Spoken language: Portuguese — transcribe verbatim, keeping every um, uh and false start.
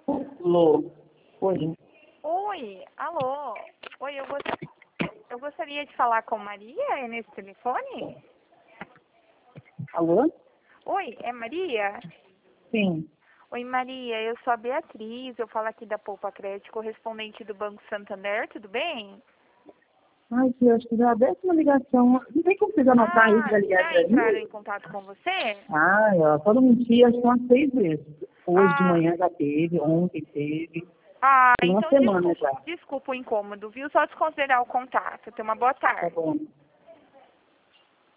Alô? Oi. Oi, alô. Oi, eu, gost... eu gostaria de falar com Maria, é nesse telefone? Alô? Oi, é Maria? Sim. Oi, Maria, eu sou a Beatriz, eu falo aqui da Poupa Crédito, correspondente do Banco Santander, tudo bem? Ai, que eu acho que já é a décima ligação. Não tem como vocês anotar isso Ah, pra ligar já pra entraram mim? em contato com você? Ai, ó, só não mentir, acho que umas seis vezes. Hoje de Ah, manhã já teve, ontem teve. ah, Tem uma então semana desculpa, já. desculpa o incômodo, viu? Só desconsiderar o contato. Tenha uma boa Tá tarde. bom.